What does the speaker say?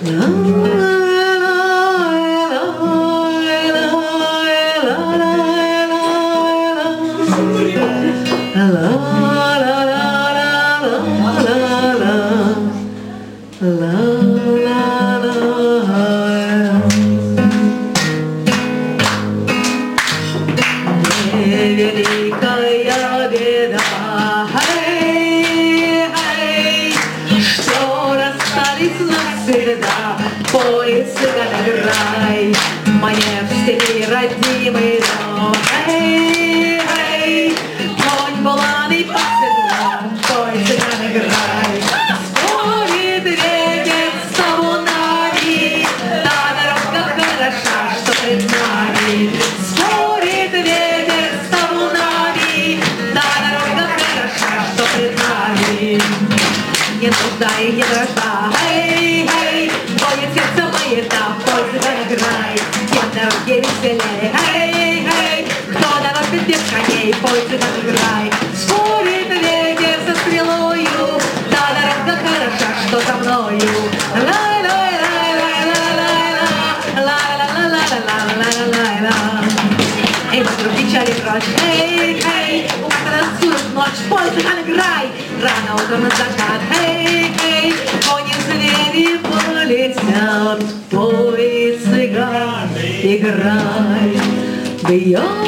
Великая беда, что расстались навсегда, поезд играй, мне в степи родимый дом. Конь буланый подседла, поезд играй, спорит ветер с табунами, та дорога хороша, что пред нами. Спорит ветер с табунами, та дорога хороша, что пред нами. Не нужда и не вражда, будет сердце маята, пользы играй, тем дороге веселей, кто дорожит без коней, пользы играй. Спорит ветер со стрелою, та дорога хороша, что за мною. Эй, вокруг печали прочь, как танцует ночь, пользы играй, рано утром на закат, кони звери полетят, поезд играй, бьет.